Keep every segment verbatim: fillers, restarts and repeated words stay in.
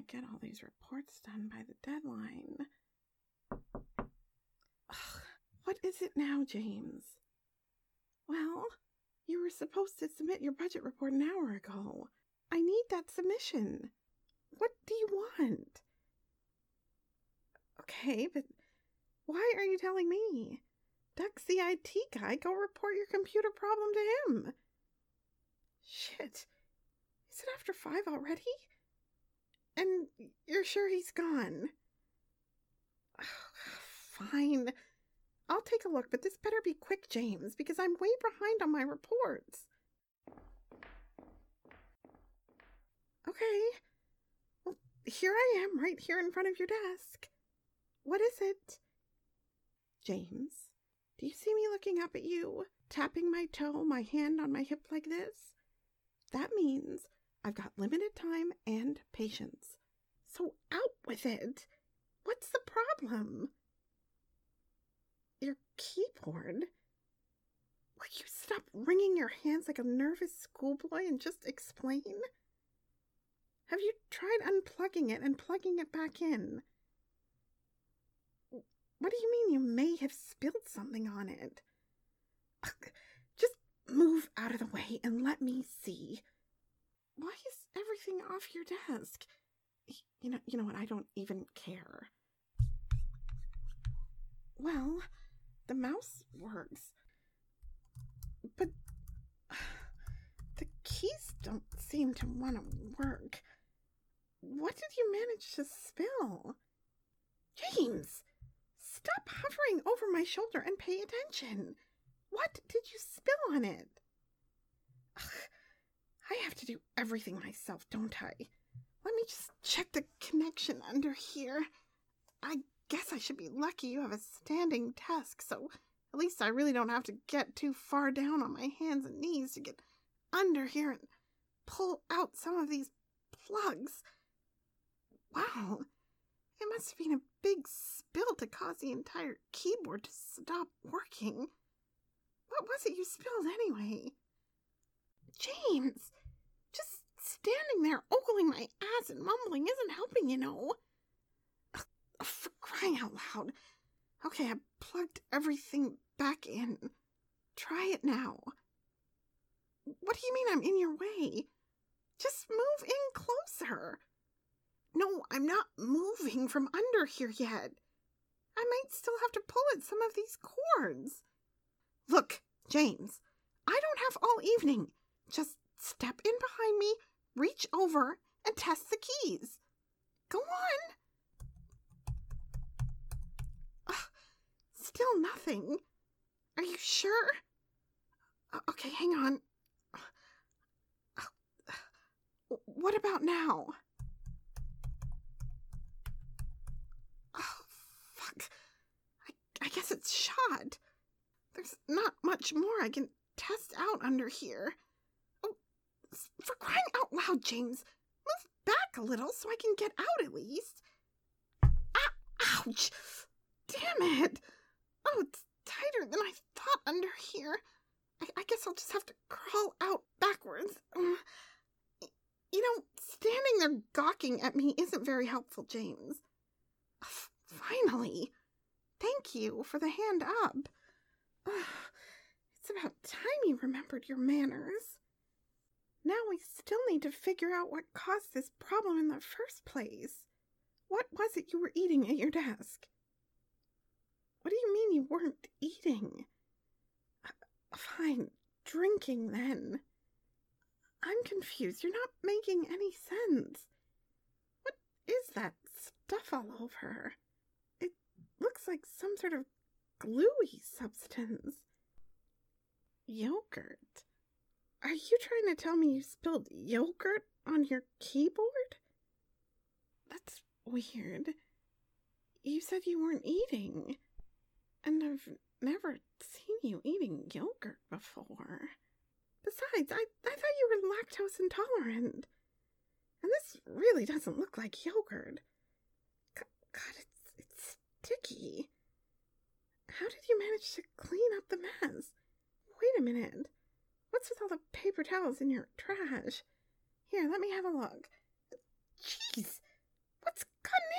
get all these reports done by the deadline. Ugh, what is it now, James? Well, you were supposed to submit your budget report an hour ago. I need that submission. What do you want? Okay, but why are you telling me? Doug's the I T guy. Go report your computer problem to him. Shit. Is it after five already? And you're sure he's gone? Fine. I'll take a look, but this better be quick, James, because I'm way behind on my reports. Okay. Well, here I am, right here in front of your desk. What is it? James, do you see me looking up at you, tapping my toe, my hand on my hip like this? That means I've got limited time and patience. So out with it. What's the problem? Your keyboard? Will you stop wringing your hands like a nervous schoolboy and just explain? Have you tried unplugging it and plugging it back in? What do you mean you may have spilled something on it? Ugh, just move out of the way and let me see. Why is everything off your desk? You know, you know what? I don't even care. Well, the mouse works, but the keys don't seem to want to work. What did you manage to spill? James, stop hovering over my shoulder and pay attention. What did you spill on it? Ugh, I have to do everything myself, don't I? Let me just check the connection under here. I guess I should be lucky you have a standing desk, so at least I really don't have to get too far down on my hands and knees to get under here and pull out some of these plugs. Wow, it must have been a big spill to cause the entire keyboard to stop working. What was it you spilled anyway? James, just standing there ogling my ass and mumbling isn't helping, you know. Ugh, for crying out loud. Okay, I plugged everything back in. Try it now. What do you mean I'm in your way? Just move in closer. No, I'm not moving from under here yet. I might still have to pull at some of these cords. Look, James, I don't have all evening. Just step in behind me, reach over, and test the keys. Go on. Ugh, still nothing. Are you sure? Uh, okay, hang on. Uh, what about now? Oh, fuck. I, I guess it's shot. There's not much more I can test out under here. Oh, for crying out loud, James, move back a little so I can get out at least. Ah, ouch! Damn it! Oh, it's tighter than I thought under here. I, I guess I'll just have to crawl out backwards. Um, you know, standing there gawking at me isn't very helpful, James. Uh, finally! Thank you for the hand up. Uh, it's about time you remembered your manners. Now we still need to figure out what caused this problem in the first place. What was it you were eating at your desk? What do you mean you weren't eating? Uh, fine, drinking then. I'm confused. You're not making any sense. What is that stuff all over? It looks like some sort of gluey substance. Yogurt? Are you trying to tell me you spilled yogurt on your keyboard? That's weird. You said you weren't eating. And I've never seen you eating yogurt before. Besides, I, I thought you were lactose intolerant. And this really doesn't look like yogurt. God, it's, it's sticky. How did you manage to clean up the mess? Wait a minute. What's with all the paper towels in your trash? Here, let me have a look. Jeez,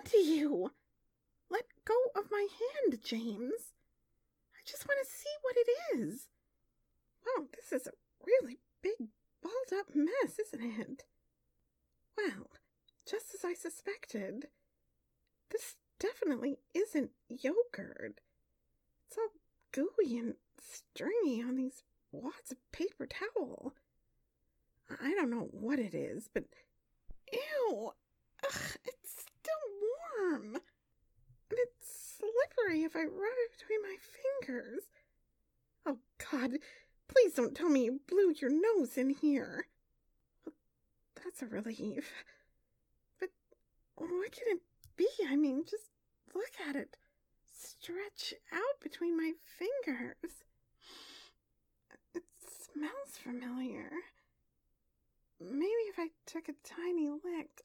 to you? Let go of my hand, James. I just want to see what it is. Wow, this is a really big, balled-up mess, isn't it? Well, just as I suspected, this definitely isn't yogurt. It's all gooey and stringy on these wads of paper towel. I don't know what it is, but ew, ugh, it's still warm. And it's slippery if I rub it between my fingers. Oh, God, please don't tell me you blew your nose in here. Well, that's a relief. But what can it be? I mean, just look at it. Stretch out between my fingers. It smells familiar. Maybe if I took a tiny lick.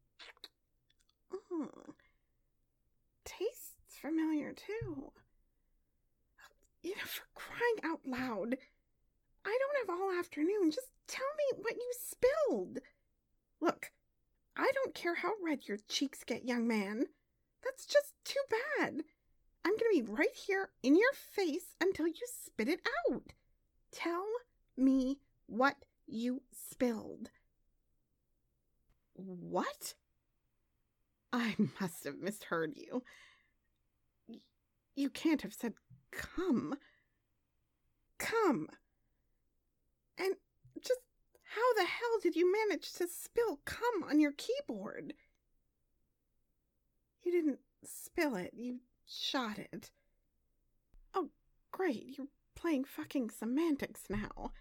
Mm. Tastes familiar too. You know, for crying out loud. I don't have all afternoon. Just tell me what you spilled. Look, I don't care how red your cheeks get, young man. That's just too bad. I'm going to be right here in your face until you spit it out. Tell me what you spilled. What? I must have misheard you. You can't have said come. Come. And just how the hell did you manage to spill cum on your keyboard? You didn't spill it, you shot it. Oh, great, you're playing fucking semantics now.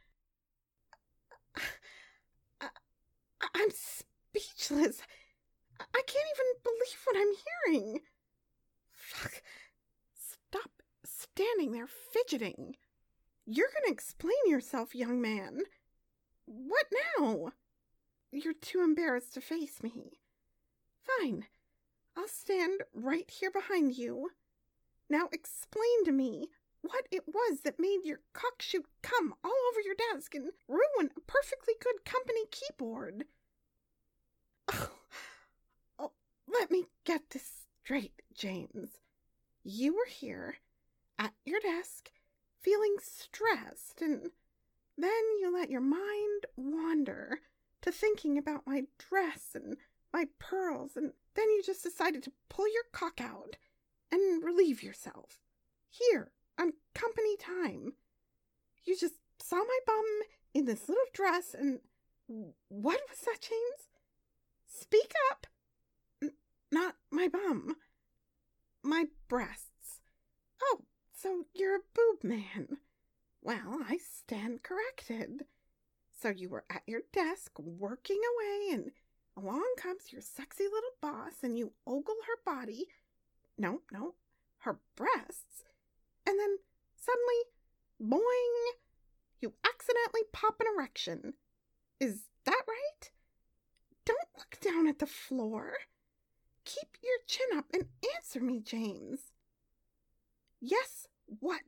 I, I, I'm speechless. I can't even believe what I'm hearing. Fuck. Stop standing there fidgeting. You're gonna explain yourself, young man. What now? You're too embarrassed to face me. Fine. I'll stand right here behind you. Now explain to me what it was that made your cock shoot cum all over your desk and ruin a perfectly good company keyboard. Oh, oh, let me get this straight, James. You were here at your desk feeling stressed, and then you let your mind wander to thinking about my dress and my pearls, and then you just decided to pull your cock out and relieve yourself. Here, on company time. You just saw my bum in this little dress and... What was that, James? Speak up! N- not my bum. My breasts. Oh, so you're a boob man. Well, I stand corrected. So you were at your desk working away, and along comes your sexy little boss, and you ogle her body. No, no, her breasts. And then suddenly, boing, you accidentally pop an erection. Is that right? Don't look down at the floor. Keep your chin up and answer me, James. Yes, what?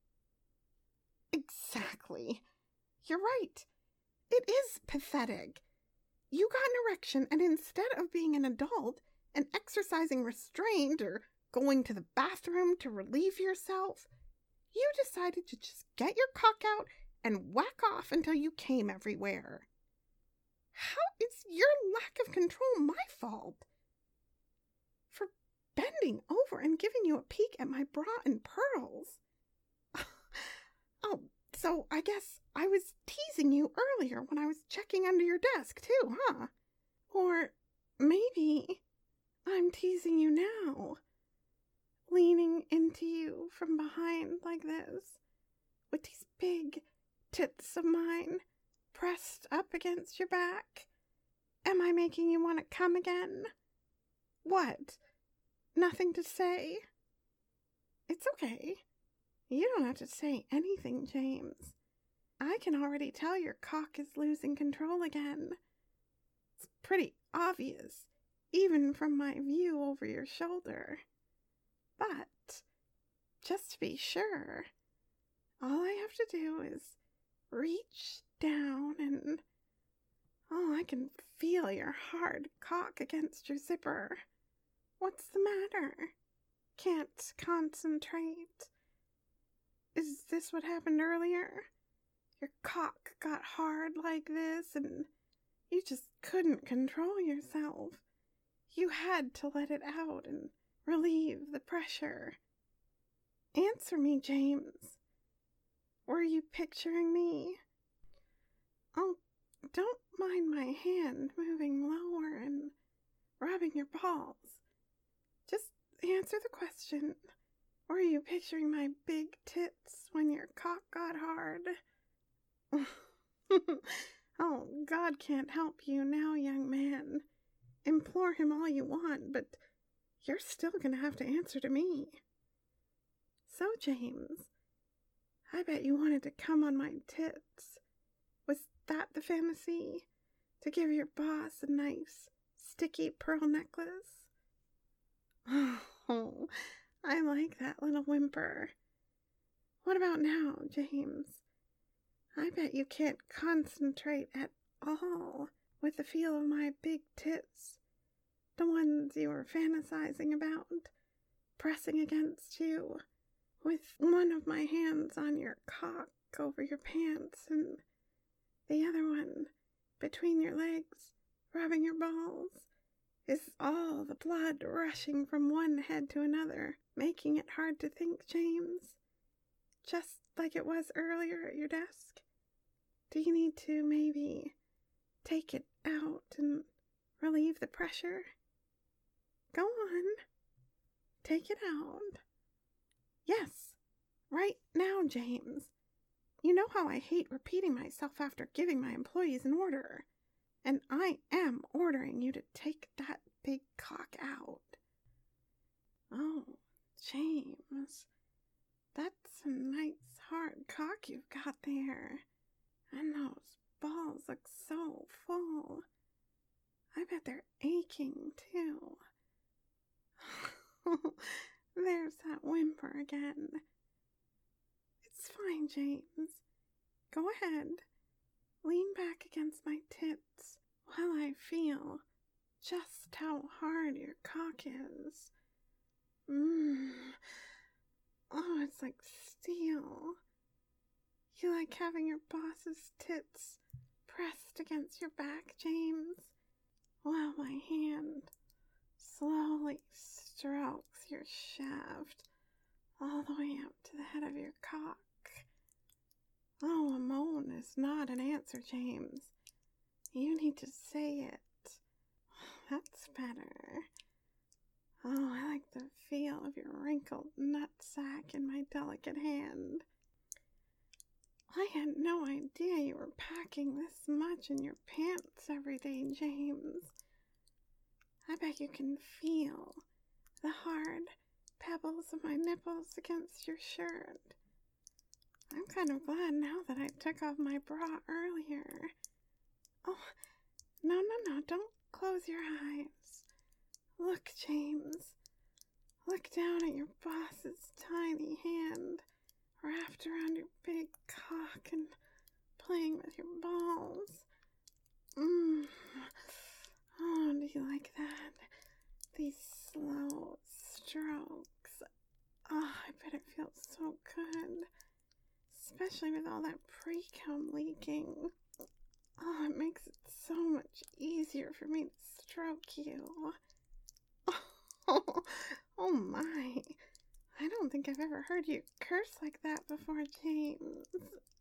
Exactly. You're right. It is pathetic. You got an erection, and instead of being an adult and exercising restraint or going to the bathroom to relieve yourself, you decided to just get your cock out and whack off until you came everywhere. How is your lack of control my fault? For bending over and giving you a peek at my bra and pearls. Oh, so I guess I was teasing you earlier when I was checking under your desk too, huh? Or maybe I'm teasing you now, leaning into you from behind like this, with these big tits of mine pressed up against your back. Am I making you want to come again? What? Nothing to say? It's okay. You don't have to say anything, James. I can already tell your cock is losing control again. It's pretty obvious, even from my view over your shoulder. But, just to be sure, all I have to do is reach down and... Oh, I can feel your hard cock against your zipper. What's the matter? Can't concentrate. Is this what happened earlier? Your cock got hard like this and you just couldn't control yourself. You had to let it out and relieve the pressure. Answer me, James. Were you picturing me? Oh, don't mind my hand moving lower and rubbing your balls. Just answer the question. Were you picturing my big tits when your cock got hard? Oh, God can't help you now, young man. Implore him all you want, but you're still gonna have to answer to me. So, James, I bet you wanted to come on my tits. Was that the fantasy? To give your boss a nice, sticky pearl necklace? Oh, I like that little whimper. What about now, James? I bet you can't concentrate at all with the feel of my big tits, the ones you were fantasizing about, pressing against you, with one of my hands on your cock over your pants and the other one between your legs, rubbing your balls. Is all the blood rushing from one head to another, making it hard to think, James? Just like it was earlier at your desk? Do you need to maybe take it out and relieve the pressure? Go on. Take it out. Yes, right now, James. You know how I hate repeating myself after giving my employees an order. And I am ordering you to take that big cock out. Oh, James, that's a nice hard cock you've got there. And those balls look so full. I bet they're aching, too. There's that whimper again. It's fine, James. Go ahead. Lean back against my tits while I feel just how hard your cock is. Mmm. Oh, it's like steel. You like having your boss's tits pressed against your back, James, while my hand slowly strokes your shaft all the way up to the head of your cock. Oh, a moan is not an answer, James. You need to say it. That's better. Oh, I like the feel of your wrinkled nutsack in my delicate hand. I had no idea you were packing this much in your pants every day, James. I bet you can feel the hard pebbles of my nipples against your shirt. I'm kind of glad now that I took off my bra earlier. Oh, no, no, no, don't close your eyes. Look, James. Look down at your boss's tiny hand wrapped around your big cock and playing with your balls. Mmm. Oh, do you like that? These slow strokes. Oh, I bet it feels so good. Especially with all that pre-cum leaking. Oh, it makes it so much easier for me to stroke you. Oh, oh my. I don't think I've ever heard you curse like that before, James.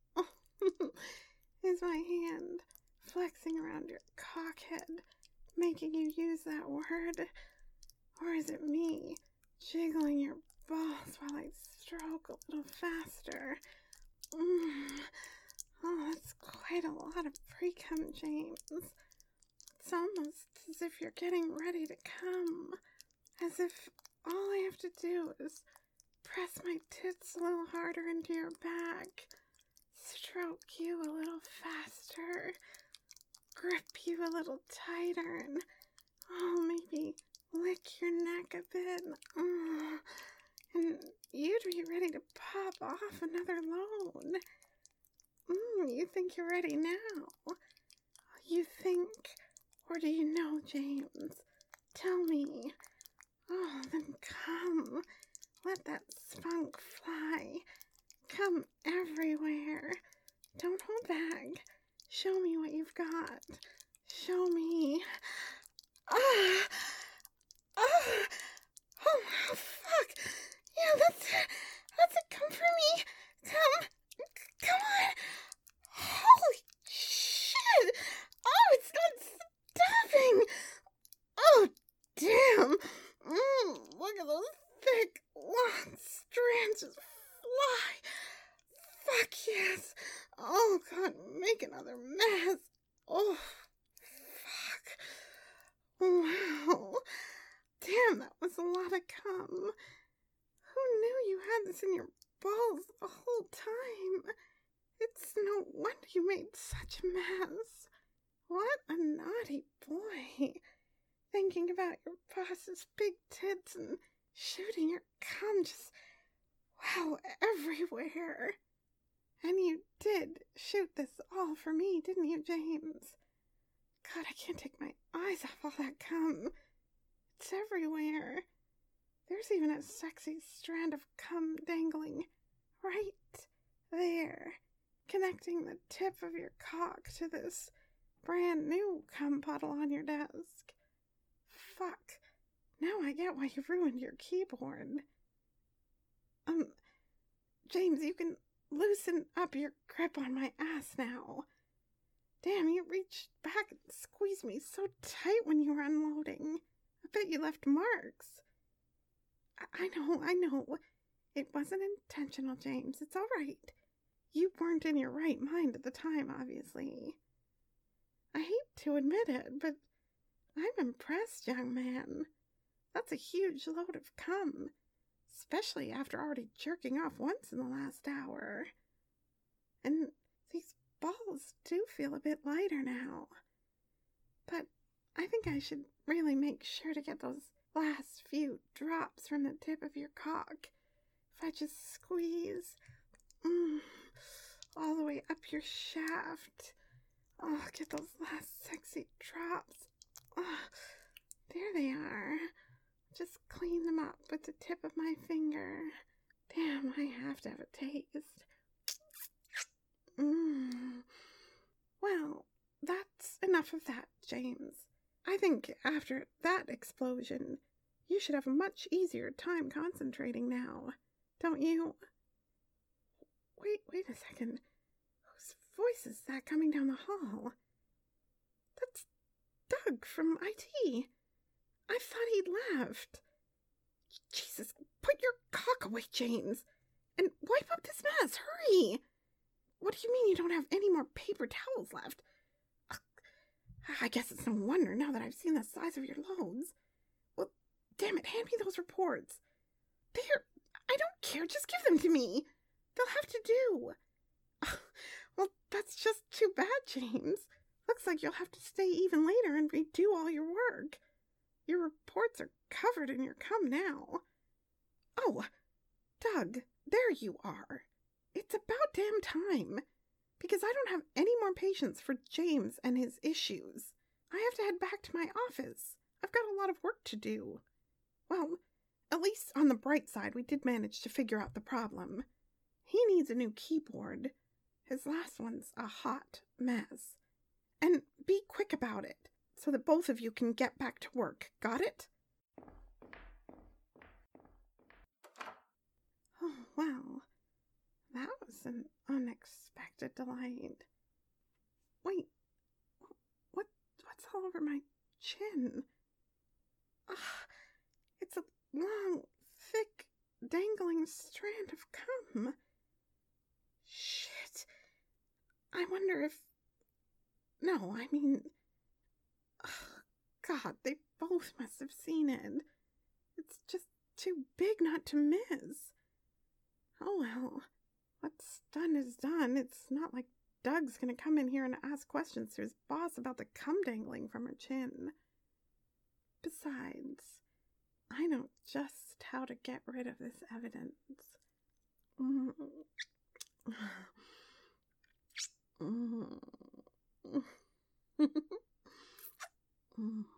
Is my hand flexing around your cockhead, making you use that word? Or is it me jiggling your balls while I stroke a little faster? Mm. Oh, that's quite a lot of pre-cum, James. It's almost as if you're getting ready to come. As if all I have to do is press my tits a little harder into your back, stroke you a little faster, grip you a little tighter, and oh, maybe lick your neck a bit. Mm. And you'd be ready to pop off another load. Mm, you think you're ready now? You think, or do you know, James? Tell me. Oh, then come. Let that spunk fly. Come everywhere. Don't hold back. Show me what you've got. Show me. Ah! Ah! Oh, fuck. Yeah, that's it. That's it. Come for me. Come. Come on. Holy shit. Oh, it's not stopping. Oh, damn. Mm, look at those thick, long strands just fly. Fuck yes. Oh, God, make another mess. Oh, fuck. Wow. Damn, that was a lot of cum. Who knew you had this in your balls the whole time? It's no wonder you made such a mess. What a naughty boy. Thinking about your boss's big tits and shooting your cum just, wow, everywhere. And you did shoot this all for me, didn't you, James? God, I can't take my eyes off all that cum. It's everywhere. There's even a sexy strand of cum dangling right there, connecting the tip of your cock to this brand new cum puddle on your desk. Fuck. Now I get why you ruined your keyboard. Um, James, you can loosen up your grip on my ass now. Damn, you reached back and squeezed me so tight when you were unloading. I bet you left marks. I, I know, I know. It wasn't intentional, James. It's all right. You weren't in your right mind at the time, obviously. I hate to admit it, but I'm impressed, young man. That's a huge load of cum, especially after already jerking off once in the last hour. And these balls do feel a bit lighter now. But I think I should really make sure to get those last few drops from the tip of your cock. If I just squeeze mm, all the way up your shaft. Oh, get those last sexy drops. Oh, there they are. Just clean them up with the tip of my finger. Damn, I have to have a taste. Mmm. Well, that's enough of that, James. I think after that explosion, you should have a much easier time concentrating now, don't you? Wait, wait a second. Whose voice is that coming down the hall? That's Doug from I T. I thought he'd left. Jesus, put your cock away, James, and wipe up this mess. Hurry! What do you mean you don't have any more paper towels left? Ugh, I guess it's no wonder now that I've seen the size of your loads. Well, damn it, hand me those reports. There, I don't care, just give them to me. They'll have to do. Ugh, well, that's just too bad, James. Looks like you'll have to stay even later and redo all your work. Your reports are covered in your cum now. Oh, Doug, there you are. It's about damn time, because I don't have any more patience for James and his issues. I have to head back to my office. I've got a lot of work to do. Well, at least on the bright side, we did manage to figure out the problem. He needs a new keyboard. His last one's a hot mess. And be quick about it, so that both of you can get back to work. Got it? Oh, well, that was an unexpected delight. Wait, what? What's all over my chin? Ah, it's a long, thick, dangling strand of cum. Shit. I wonder if... No, I mean... Ugh, God, they both must have seen it. It's just too big not to miss. Oh well, what's done is done. It's not like Doug's gonna come in here and ask questions to his boss about the cum dangling from her chin. Besides, I know just how to get rid of this evidence. Mm. Mm. Mm.